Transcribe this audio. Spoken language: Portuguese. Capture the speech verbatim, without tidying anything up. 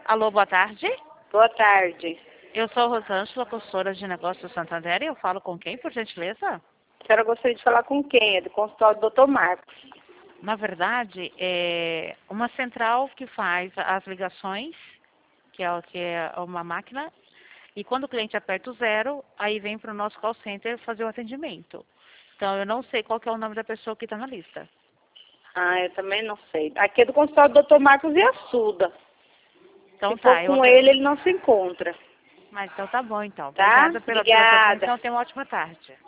Alô, boa tarde. Boa tarde. Eu sou Rosângela, consultora de negócios do Santander, e eu falo com quem, por gentileza? A senhora gostaria de falar com quem? É do consultório do doutor Marcos. Na verdade, é uma central que faz as ligações, que é, o- que é uma máquina, e quando o cliente aperta o zero, aí vem para o nosso call center fazer o atendimento. Então, eu não sei qual que é o nome da pessoa que está na lista. Ah, eu também não sei. Aqui é do consultório do doutor Marcos e Assuda. Então Se for tá, eu... com ele, ele não se encontra. Mas então tá bom, então. Tá? Obrigada pela, pela sua Obrigada. atenção. Tenha uma ótima tarde.